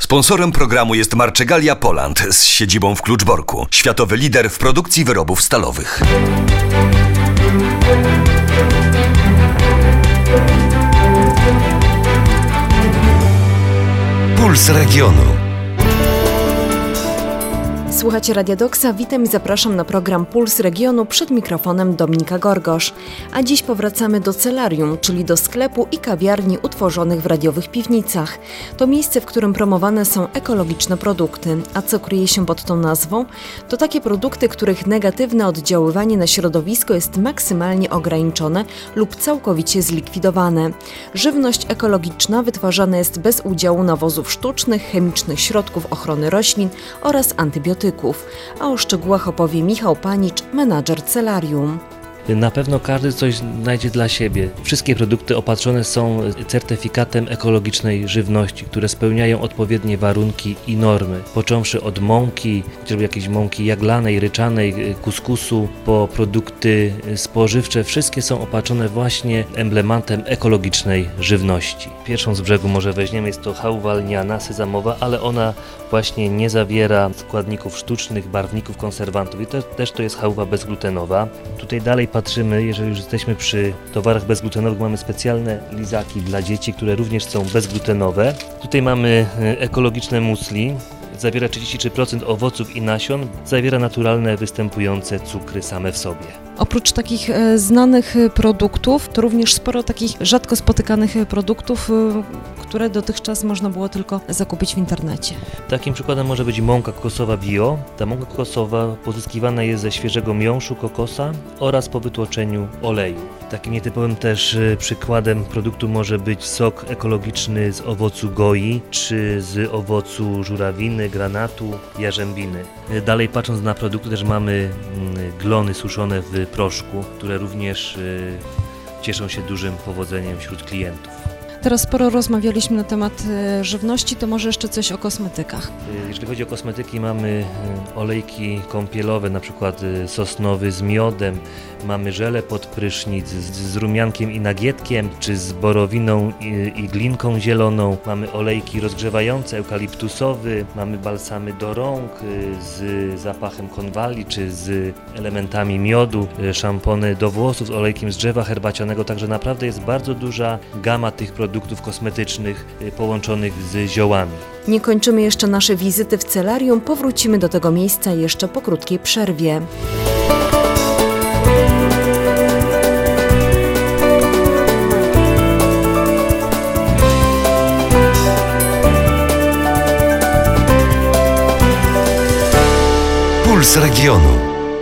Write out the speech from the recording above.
Sponsorem programu jest Marczegalia Poland z siedzibą w Kluczborku. Światowy lider w produkcji wyrobów stalowych. Puls Regionu. Słuchacie Radia Doksa, witam i zapraszam na program Puls Regionu, przed mikrofonem Dominika Gorgosz. A dziś powracamy do Celarium, czyli do sklepu i kawiarni utworzonych w radiowych piwnicach. To miejsce, w którym promowane są ekologiczne produkty. A co kryje się pod tą nazwą? To takie produkty, których negatywne oddziaływanie na środowisko jest maksymalnie ograniczone lub całkowicie zlikwidowane. Żywność ekologiczna wytwarzana jest bez udziału nawozów sztucznych, chemicznych środków ochrony roślin oraz antybiotyków. A o szczegółach opowie Michał Panicz, menadżer Celarium. Na pewno każdy coś znajdzie dla siebie. Wszystkie produkty opatrzone są certyfikatem ekologicznej żywności, które spełniają odpowiednie warunki i normy. Począwszy od mąki, chociażby jakiejś mąki jaglanej, ryczanej, kuskusu, po produkty spożywcze, wszystkie są opatrzone właśnie emblematem ekologicznej żywności. Pierwszą z brzegu może weźmiemy, jest to chałuwa lniana, sezamowa, ale ona właśnie nie zawiera składników sztucznych, barwników, konserwantów i też to jest chałuwa bezglutenowa. Tutaj dalej patrzymy, jeżeli już jesteśmy przy towarach bezglutenowych, mamy specjalne lizaki dla dzieci, które również są bezglutenowe. Tutaj mamy ekologiczne muesli. Zawiera 33% owoców i nasion, zawiera naturalne, występujące cukry same w sobie. Oprócz takich znanych produktów, to również sporo takich rzadko spotykanych produktów, które dotychczas można było tylko zakupić w internecie. Takim przykładem może być mąka kokosowa bio. Ta mąka kokosowa pozyskiwana jest ze świeżego miąższu kokosa oraz po wytłoczeniu oleju. Takim nietypowym też przykładem produktu może być sok ekologiczny z owocu goi czy z owocu żurawiny, granatu, jarzębiny. Dalej patrząc na produkty też mamy glony suszone w proszku, które również cieszą się dużym powodzeniem wśród klientów. Teraz sporo rozmawialiśmy na temat żywności, to może jeszcze coś o kosmetykach. Jeżeli chodzi o kosmetyki, mamy olejki kąpielowe, na przykład sosnowy z miodem, mamy żele pod prysznic z rumiankiem i nagietkiem, czy z borowiną i glinką zieloną, mamy olejki rozgrzewające, eukaliptusowy, mamy balsamy do rąk z zapachem konwali, czy z elementami miodu, szampony do włosów z olejkiem z drzewa herbacianego, także naprawdę jest bardzo duża gama tych produktów kosmetycznych połączonych z ziołami. Nie kończymy jeszcze nasze wizyty w Celarium, powrócimy do tego miejsca jeszcze po krótkiej przerwie. Puls Regionu.